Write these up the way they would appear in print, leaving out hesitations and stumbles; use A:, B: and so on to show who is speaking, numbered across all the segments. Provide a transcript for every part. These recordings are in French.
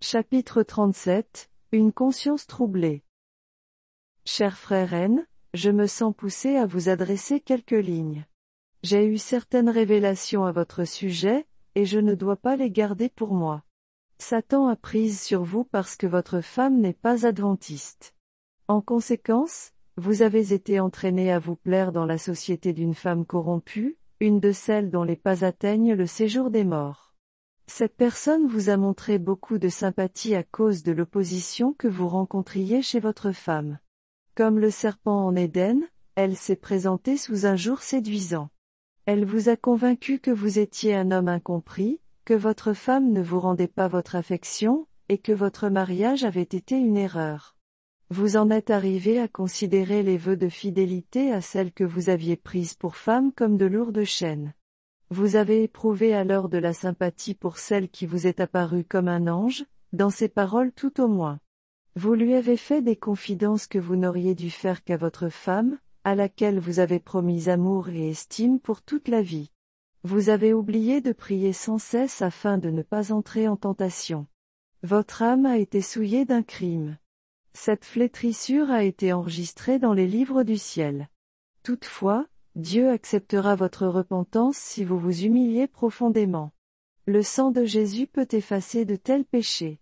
A: Chapitre 37, Une conscience troublée. Cher frère N, je me sens poussé à vous adresser quelques lignes. J'ai eu certaines révélations à votre sujet, et je ne dois pas les garder pour moi. Satan a prise sur vous parce que votre femme n'est pas adventiste. En conséquence, vous avez été entraîné à vous plaire dans la société d'une femme corrompue, une de celles dont les pas atteignent le séjour des morts. Cette personne vous a montré beaucoup de sympathie à cause de l'opposition que vous rencontriez chez votre femme. Comme le serpent en Éden, elle s'est présentée sous un jour séduisant. Elle vous a convaincu que vous étiez un homme incompris, que votre femme ne vous rendait pas votre affection, et que votre mariage avait été une erreur. Vous en êtes arrivé à considérer les vœux de fidélité à celle que vous aviez prise pour femme comme de lourdes chaînes. Vous avez éprouvé alors de la sympathie pour celle qui vous est apparue comme un ange, dans ses paroles tout au moins. Vous lui avez fait des confidences que vous n'auriez dû faire qu'à votre femme, à laquelle vous avez promis amour et estime pour toute la vie. Vous avez oublié de prier sans cesse afin de ne pas entrer en tentation. Votre âme a été souillée d'un crime. Cette flétrissure a été enregistrée dans les livres du ciel. Toutefois, Dieu acceptera votre repentance si vous vous humiliez profondément. Le sang de Jésus peut effacer de tels péchés.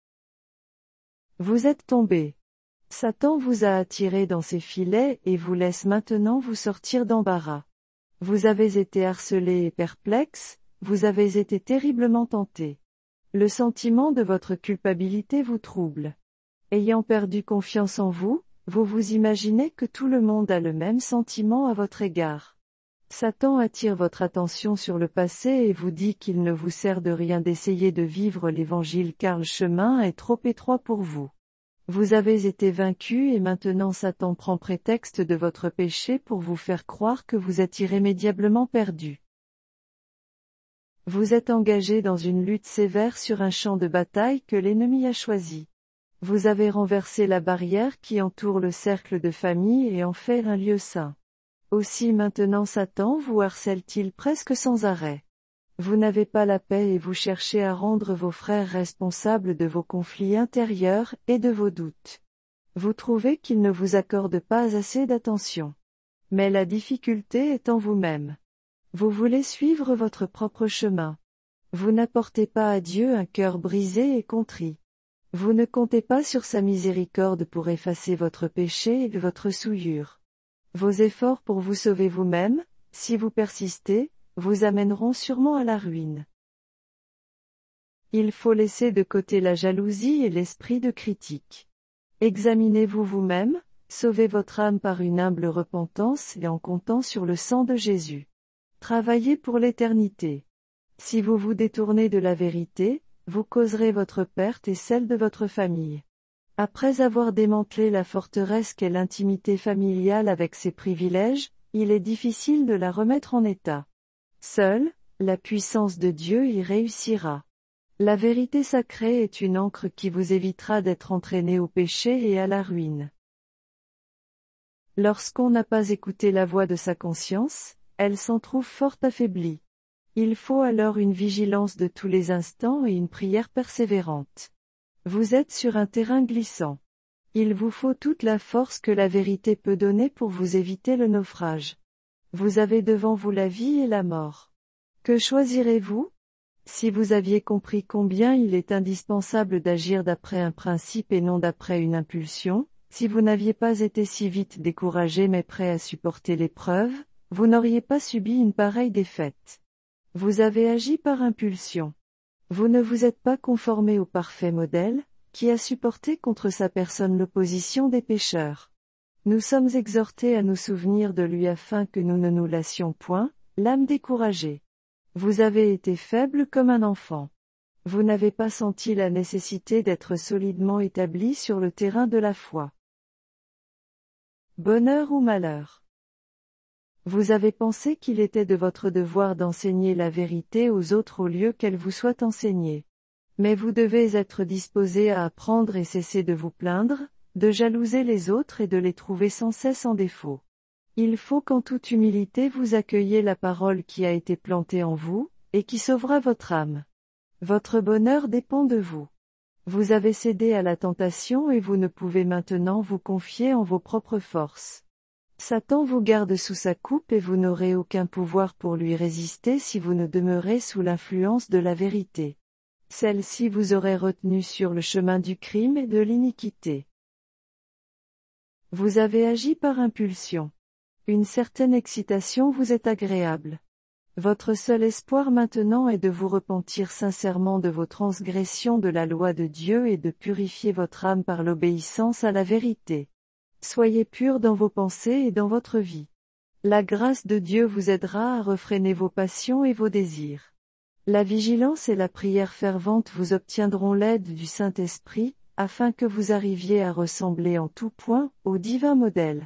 A: Vous êtes tombé. Satan vous a attiré dans ses filets et vous laisse maintenant vous sortir d'embarras. Vous avez été harcelé et perplexe, vous avez été terriblement tenté. Le sentiment de votre culpabilité vous trouble. Ayant perdu confiance en vous, vous vous imaginez que tout le monde a le même sentiment à votre égard. Satan attire votre attention sur le passé et vous dit qu'il ne vous sert de rien d'essayer de vivre l'évangile car le chemin est trop étroit pour vous. Vous avez été vaincu et maintenant Satan prend prétexte de votre péché pour vous faire croire que vous êtes irrémédiablement perdu. Vous êtes engagé dans une lutte sévère sur un champ de bataille que l'ennemi a choisi. Vous avez renversé la barrière qui entoure le cercle de famille et en fait un lieu saint. Aussi maintenant Satan vous harcèle-t-il presque sans arrêt. Vous n'avez pas la paix et vous cherchez à rendre vos frères responsables de vos conflits intérieurs et de vos doutes. Vous trouvez qu'ils ne vous accordent pas assez d'attention. Mais la difficulté est en vous-même. Vous voulez suivre votre propre chemin. Vous n'apportez pas à Dieu un cœur brisé et contrit. Vous ne comptez pas sur sa miséricorde pour effacer votre péché et votre souillure. Vos efforts pour vous sauver vous-même, si vous persistez, vous amèneront sûrement à la ruine. Il faut laisser de côté la jalousie et l'esprit de critique. Examinez-vous vous-même, sauvez votre âme par une humble repentance et en comptant sur le sang de Jésus. Travaillez pour l'éternité. Si vous vous détournez de la vérité, vous causerez votre perte et celle de votre famille. Après avoir démantelé la forteresse qu'est l'intimité familiale avec ses privilèges, il est difficile de la remettre en état. Seule, la puissance de Dieu y réussira. La vérité sacrée est une ancre qui vous évitera d'être entraîné au péché et à la ruine. Lorsqu'on n'a pas écouté la voix de sa conscience, elle s'en trouve fort affaiblie. Il faut alors une vigilance de tous les instants et une prière persévérante. Vous êtes sur un terrain glissant. Il vous faut toute la force que la vérité peut donner pour vous éviter le naufrage. Vous avez devant vous la vie et la mort. Que choisirez-vous? Si vous aviez compris combien il est indispensable d'agir d'après un principe et non d'après une impulsion, si vous n'aviez pas été si vite découragé mais prêt à supporter l'épreuve, vous n'auriez pas subi une pareille défaite. Vous avez agi par impulsion. Vous ne vous êtes pas conformé au parfait modèle, qui a supporté contre sa personne l'opposition des pécheurs. Nous sommes exhortés à nous souvenir de lui afin que nous ne nous lassions point, l'âme découragée. Vous avez été faible comme un enfant. Vous n'avez pas senti la nécessité d'être solidement établi sur le terrain de la foi. Bonheur ou malheur? Vous avez pensé qu'il était de votre devoir d'enseigner la vérité aux autres au lieu qu'elle vous soit enseignée. Mais vous devez être disposé à apprendre et cesser de vous plaindre, de jalouser les autres et de les trouver sans cesse en défaut. Il faut qu'en toute humilité vous accueilliez la parole qui a été plantée en vous, et qui sauvera votre âme. Votre bonheur dépend de vous. Vous avez cédé à la tentation et vous ne pouvez maintenant vous confier en vos propres forces. Satan vous garde sous sa coupe et vous n'aurez aucun pouvoir pour lui résister si vous ne demeurez sous l'influence de la vérité. Celle-ci vous aurait retenu sur le chemin du crime et de l'iniquité. Vous avez agi par impulsion. Une certaine excitation vous est agréable. Votre seul espoir maintenant est de vous repentir sincèrement de vos transgressions de la loi de Dieu et de purifier votre âme par l'obéissance à la vérité. Soyez purs dans vos pensées et dans votre vie. La grâce de Dieu vous aidera à refréner vos passions et vos désirs. La vigilance et la prière fervente vous obtiendront l'aide du Saint-Esprit, afin que vous arriviez à ressembler en tout point au divin modèle.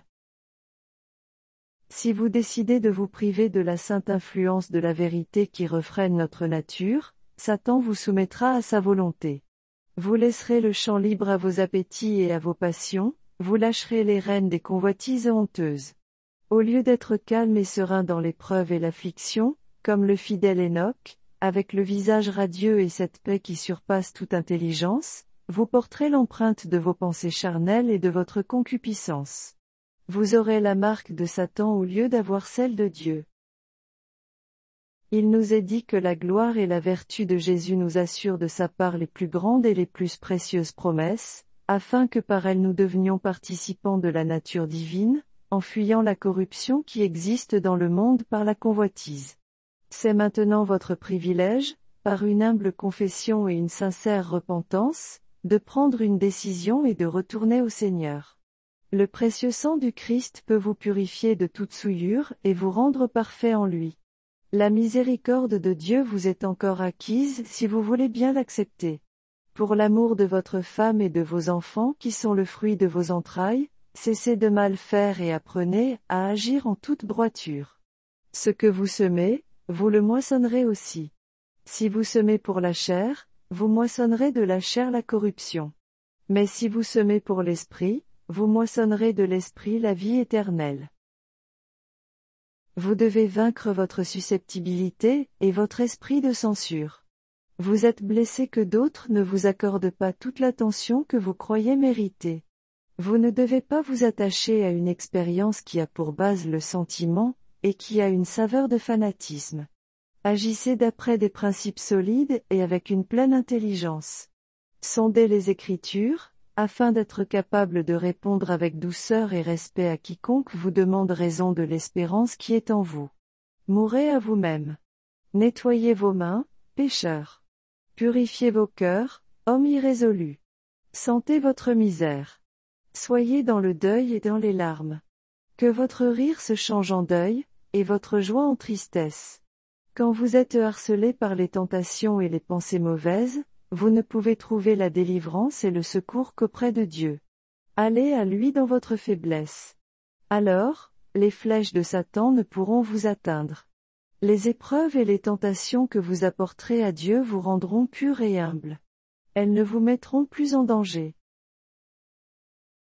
A: Si vous décidez de vous priver de la sainte influence de la vérité qui refrène notre nature, Satan vous soumettra à sa volonté. Vous laisserez le champ libre à vos appétits et à vos passions, vous lâcherez les rênes des convoitises honteuses. Au lieu d'être calme et serein dans l'épreuve et l'affliction, comme le fidèle Enoch, avec le visage radieux et cette paix qui surpasse toute intelligence, vous porterez l'empreinte de vos pensées charnelles et de votre concupiscence. Vous aurez la marque de Satan au lieu d'avoir celle de Dieu. Il nous est dit que la gloire et la vertu de Jésus nous assurent de sa part les plus grandes et les plus précieuses promesses, afin que par elles nous devenions participants de la nature divine, en fuyant la corruption qui existe dans le monde par la convoitise. C'est maintenant votre privilège, par une humble confession et une sincère repentance, de prendre une décision et de retourner au Seigneur. Le précieux sang du Christ peut vous purifier de toute souillure et vous rendre parfait en lui. La miséricorde de Dieu vous est encore acquise si vous voulez bien l'accepter. Pour l'amour de votre femme et de vos enfants qui sont le fruit de vos entrailles, cessez de mal faire et apprenez à agir en toute droiture. Ce que vous semez, vous le moissonnerez aussi. Si vous semez pour la chair, vous moissonnerez de la chair la corruption. Mais si vous semez pour l'esprit, vous moissonnerez de l'esprit la vie éternelle. Vous devez vaincre votre susceptibilité et votre esprit de censure. Vous êtes blessé que d'autres ne vous accordent pas toute l'attention que vous croyez mériter. Vous ne devez pas vous attacher à une expérience qui a pour base le sentiment, et qui a une saveur de fanatisme. Agissez d'après des principes solides et avec une pleine intelligence. Sondez les Écritures, afin d'être capable de répondre avec douceur et respect à quiconque vous demande raison de l'espérance qui est en vous. Mourez à vous-même. Nettoyez vos mains, pécheurs. Purifiez vos cœurs, hommes irrésolus. Sentez votre misère. Soyez dans le deuil et dans les larmes. Que votre rire se change en deuil, et votre joie en tristesse. Quand vous êtes harcelé par les tentations et les pensées mauvaises, vous ne pouvez trouver la délivrance et le secours qu'auprès de Dieu. Allez à lui dans votre faiblesse. Alors, les flèches de Satan ne pourront vous atteindre. Les épreuves et les tentations que vous apporterez à Dieu vous rendront purs et humbles. Elles ne vous mettront plus en danger.